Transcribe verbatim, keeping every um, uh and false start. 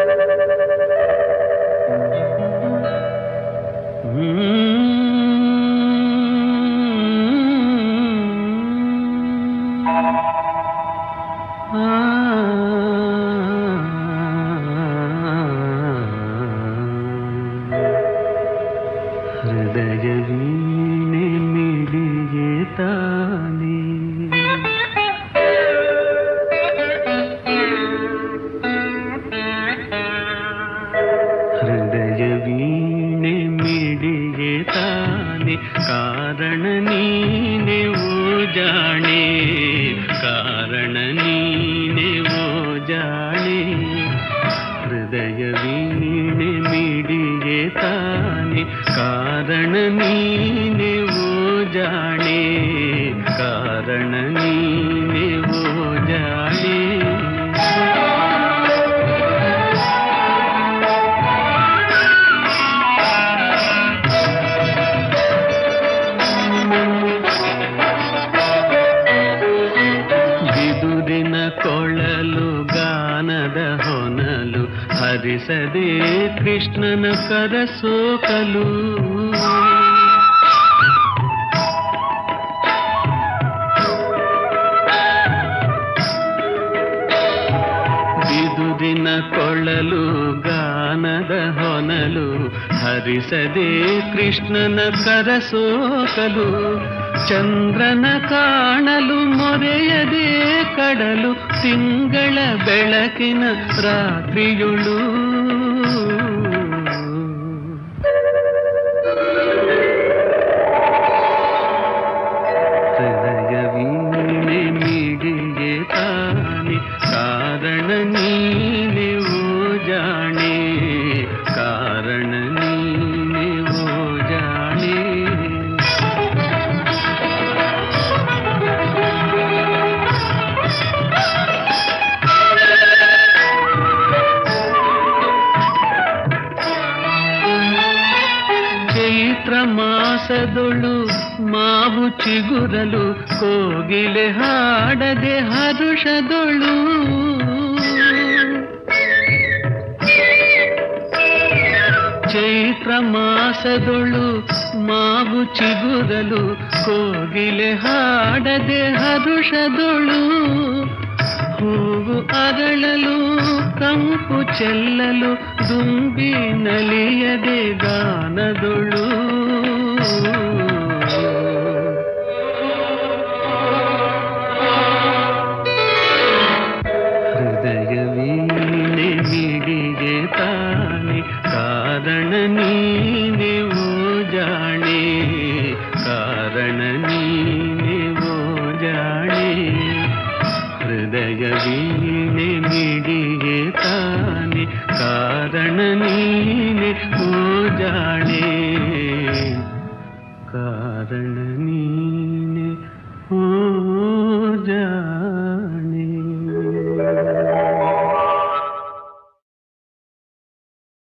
ಹೃದಯ ವೀಣೆ ಮಿಡಿಯೇ ತಾನೆ ಹೃದಯ ವೀಣೆ ಮಿಡಿಯೇ ತಾನೆ ಕಾರಣ ನೀನೆ ಓ ಜಾಣೆ ಕಾರಣ ನೀನೆ ಓ ಜಾಣೆ ಹೃದಯ ವೀಣೆ ಮಿಡಿಯೇ ತಾನೆ ಕಾರಣ ನೀನೆ ಓ ಜಾಣೆ ಕಾರಣ ನೀನೆ ಓ ಜಾಣೆ ಬಿದುರಿನ ಕೊಳಲು ಗಾನದ ಹೊನಲು ಹರಿಸದೆ ಕೃಷ್ಣನ ಕರಸೋಕಲು ಬಿದುರಿನ ಕೊಳಲು ಗಾನದ ಹೊನಲು ಹರಿಸದೆ ಕೃಷ್ಣನ ಕರಸೋಕಲು ಚಂದ್ರನ ಕಾಣಲು ಮೊರೆಯದೆ ಕಡಲು ತಿಂಗಳ ಬೆಳಕಿನ ರಾತ್ರಿಯುಳು ಹೃದಯ ವೀಣೆ ಮಿಡಿಯೇ ತಾನೆ ಕಾರಣ ನೀನೆ ಓ ಜಾಣೆ ಕಾರಣ ನೀನೆ ಓ ಜಾಣೆ ಚೈತ್ರ ಮಾಸದೊಳು ಮಾವು ಚಿಗುರಲು ಕೋಗಿಲೆ ಹಾಡದೆ ಹರುಷದೊಳು ಚೈತ್ರ ಮಾಸದೊಳು ಮಾವು ಚಿಗುರಲು ಕೋಗಿಲೆ ಹಾಡದೆ ಹರುಷದೊಳು ಹೂವು ಅರಳಲು ಕಂಪು ಚೆಲ್ಲಲು ದುಂಬಿ ನಲಿಯದೆ ಗಾನದೊಳು